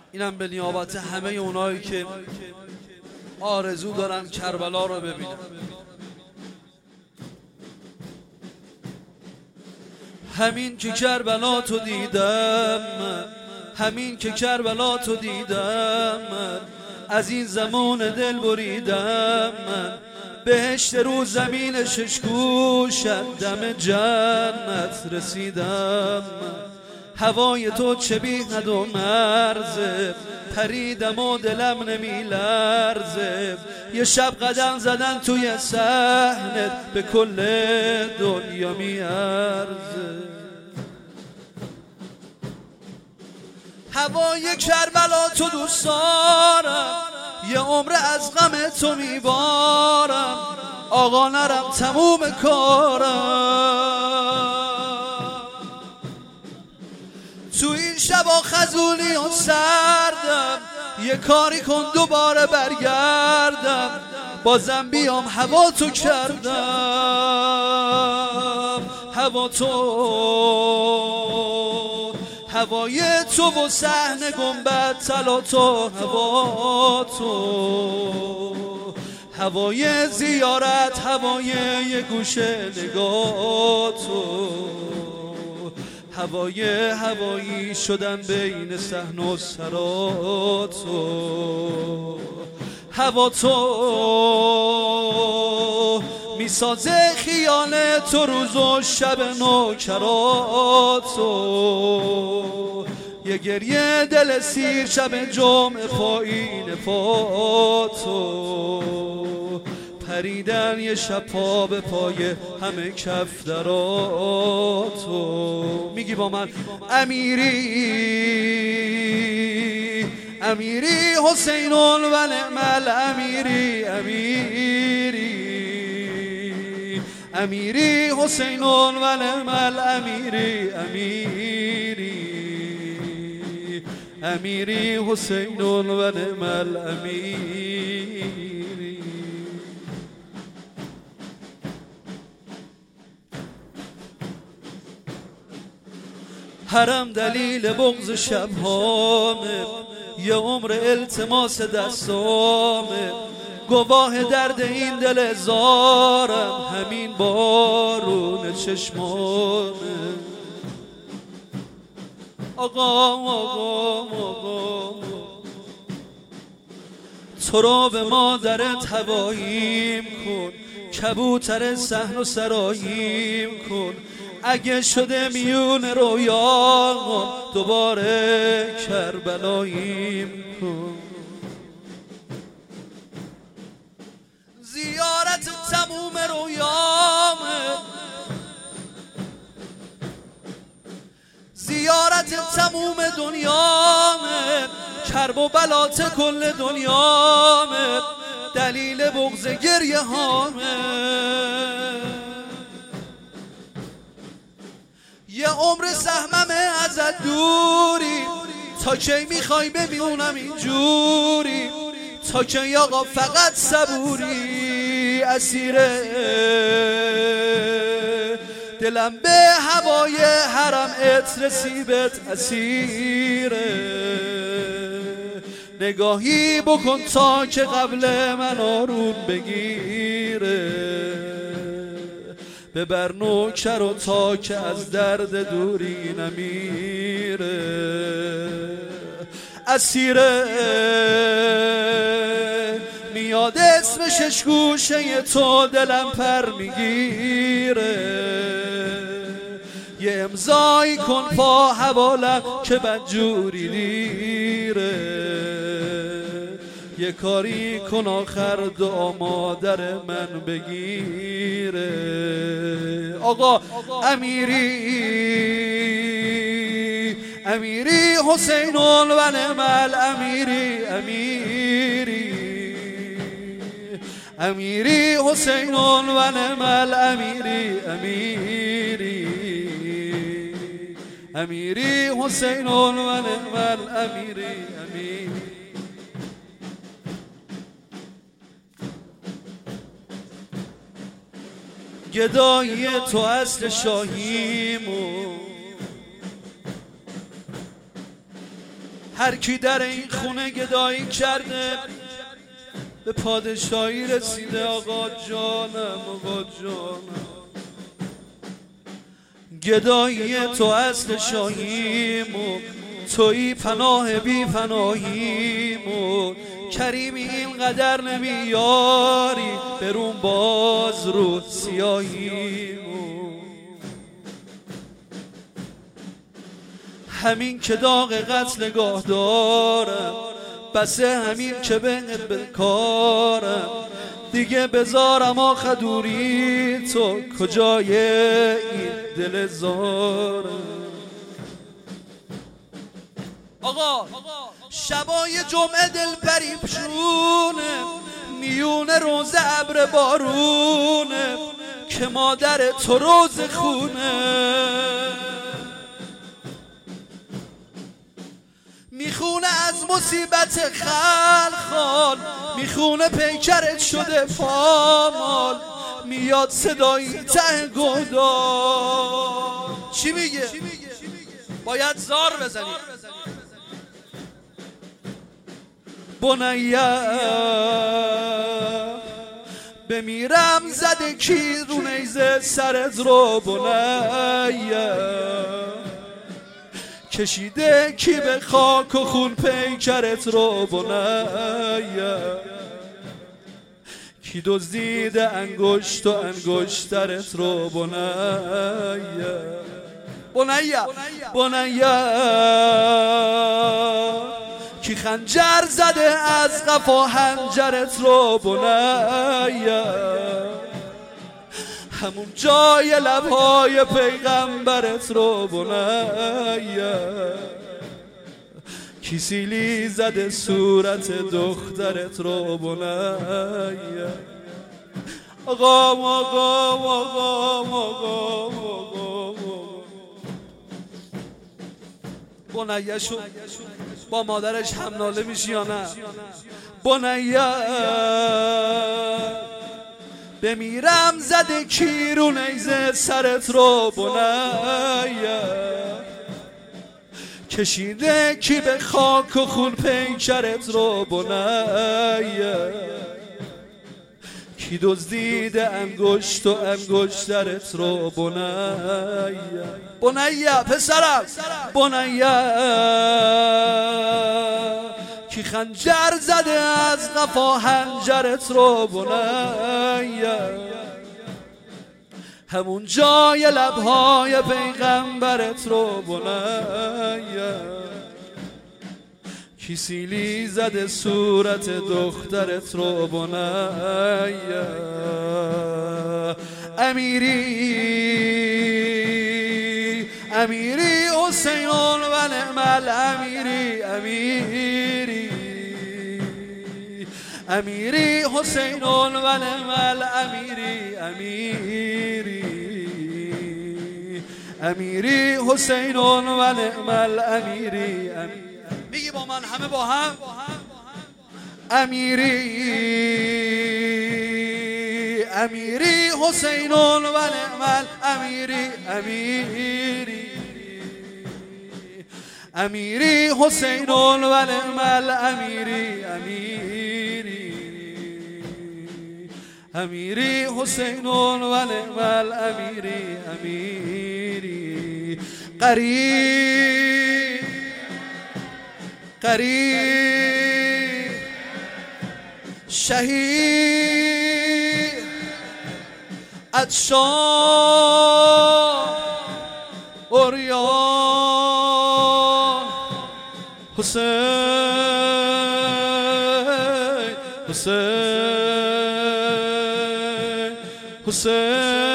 اینم به نیابت همه اونایی که آرزو دارن کربلا رو ببینن. همین که کربلا تو دیدم من، همین که کربلا تو دیدم من، از این زمان دل بریدم من. بهشت رو زمین ششگوشت دم جنت رسیدم من. هوای تو چه بیهد و مرزه، پریدم و دلم نمی لرزه. یه شب قدم زدن توی صحنت به کل دنیا میارزه. هوای کربلا تو دوست دارم، یه عمر از غم تو میبارم. آقا نرم تموم کارم، تو این شبا خزونی و سردم. یه کاری کن دوباره برگردم، بازم بیام هوا تو کردم. هوا تو، هوای تو و صحن گنبد طلا تو. هوا تو، هوای زیارت، هوای یه گوشه نگاه تو. هوایی شدن بین صحن و سرا تو. هوا تو میسازه خیال تو روز و شب نوکرات تو. یه گریه دل سیر شب جمعه پایین پا تو. پریدن یه شب پا به پای همه کف دراتو. میگی با من امیری، امیری حسین و نعم الامیری. امیری، امیری حسین و نعم الامیری. امیری، امیری حسین و نعم الامیری. حرم دلیل بغض شبهامه، یه عمر التماس دستامه. گواه درد این دل زارم، همین بارون چشمامه. آقا تو را به مادرت هواییم کن، کبوتر صحن و سراییم کن. اگه شده میون رویان دوباره کربلاییم کن. زیارت تموم رویامه، زیارت تموم دنیامه. کرب و بلات کل دنیامه، دلیل بغض گریه هامه. یه عمر سهممه ازت دوری، تا کی میخوای ببینم اینجوری؟ تا کی آقا فقط صبوری؟ اسیره دلم به هوای حرم عطر سیبت اسیره. نگاهی بکن تا که قبل من آروم بگیره. ببر نوکر و تا که از درد دوری نمیره. اسیره میاد اسم شش گوشه تو، دلم پر میگیره. یه امضایی کن پا حوالم که بدجوری دیره. یه کاری کن آخر دعا مادر من بگیره. آقا امیری، امیری حسین و نعم الامیری. امیری، امیری حسین و نعم الامیری. امیری، امیری حسین و نعم الامیری. امیری. گدایی تو اصل شاهیمو، هر کی در این خونه گدایی کرده به پادشاهی رسیده. آقا جانم آقا جانم، گدایی تو اصل شاهیمون، تویی پناه بی پناهیمون. کریمی اینقدر نمیاری برون باز رو سیاهیمون. همین که داغ قتل گاه دارم، بسه همین که بهت بکارم. دیگه بذارم آخه دوری تو کجای این دل زارم. آقا شبای جمعه دل پریشونه، میونه روز ابر بارونه که مادر تو روز خونه. میخونه از مصیبت خلخال، میخونه پیکرت شده پامال. میاد صدایی ته گودال. چی میگه؟ باید زار بزنی. بنیه بمیرم زده کی رو نیزه سرت رو. بنیه کشیده کی به خاک و خون پیکرت رو. بنیه کی دزدیده انگشت و انگشترت رو. بنیه بنیه بنیه کی خنجر زده از قفا هنجرت رو. بنیه همون جای لبهای پیغمبرت رو. بنیه کی سیلی زده صورت دخترت رو. بنیه آقا آقا آقا آقا بنیه شو با مادرش هم ناله میشی یا نه؟ بنیه بمیرم زده کی رو نیزه سرت رو. بنیه کشیده کی به خاک و خون پیکرت رو. بنیه کی دزدیده انگشت و انگشترت رو. بنیه بنیه پسرم بنیه کی خنجر زده از قفا هنجرت رو. بنیه همون جای لبهای پیغمبرت رو. بنیه کی سیلی زده صورت دخترت رو. بنیه امیری حسین و نعم الامیری. امیری حسین و نعم الامیری. امیری حسین و نعم الامیری. میگی با من همه با هم؟ امیری حسین و نعم الامیری. امیری حسین و نعم الامیری. امیری حسین و نعم الامیری. قریب شهید عطشان عریان حسین